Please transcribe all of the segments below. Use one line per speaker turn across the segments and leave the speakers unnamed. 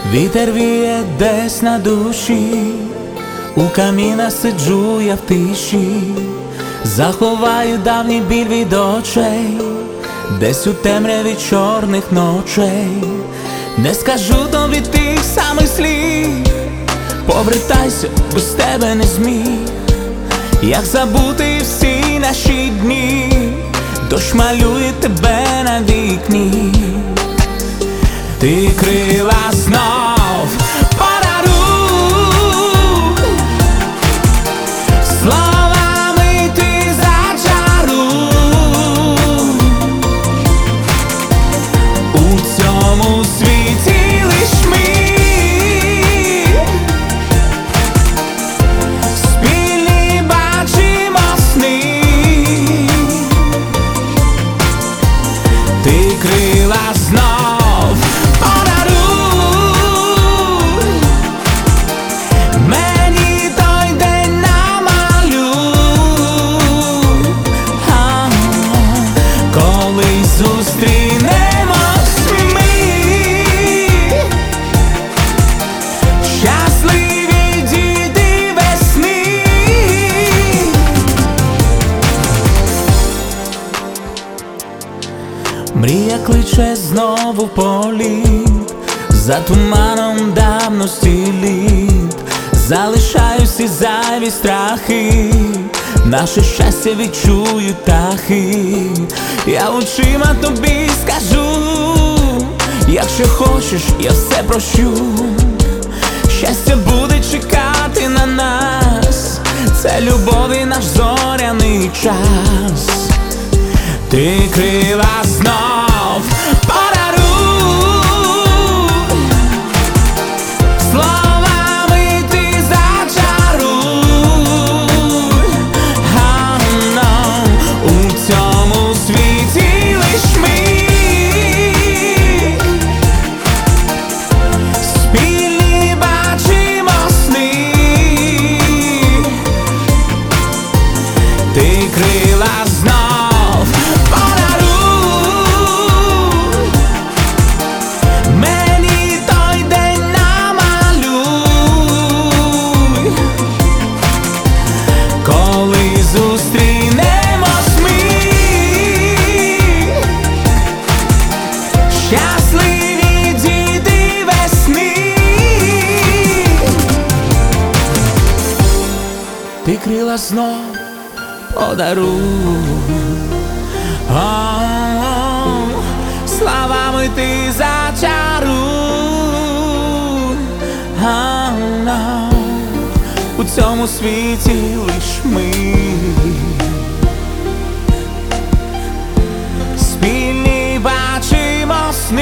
Вітер віє десь на душі, у каміна сиджу я в тиші, заховаю давній біль від очей, десь у темряві чорних ночей. Не скажу тобі тих самих слів, повертайся, без тебе не зміг. Як забути всі наші дні, дощ малює тебе на вікні. Ти крила знов подаруй, словами ти зачаруй. У цьому світі лиш ми, спільні бачимо сни. Ти крила знов подаруй мені той день намалюй, коли зустрінемось ми, щасливі діти весни. Мрія кличе знову в політ, за туманом давності літ. Залишаю всі зайві страхи, наше щастя відчують птахи. Я очима тобі скажу, якщо хочеш, я все прощу. Щастя буде чекати на нас, це любов і наш зоряний час. Ти крила знов подаруй, словами ти зачаруй. У цьому світі лиш ми, спільні бачимо сни. Ти крила знов подаруй мені той день намалюй, коли зустрінемось ми, щасливі діти весни. Ти крила знов подаруй, словами ти зачаруй. У цьому світі лиш ми, спільні бачимо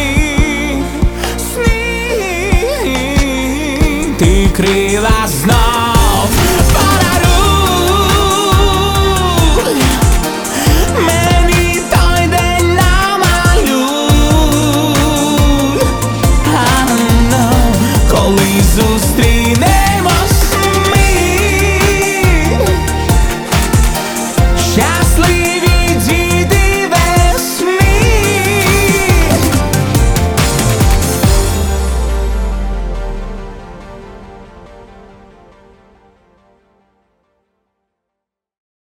сни, сни. Ти крила знов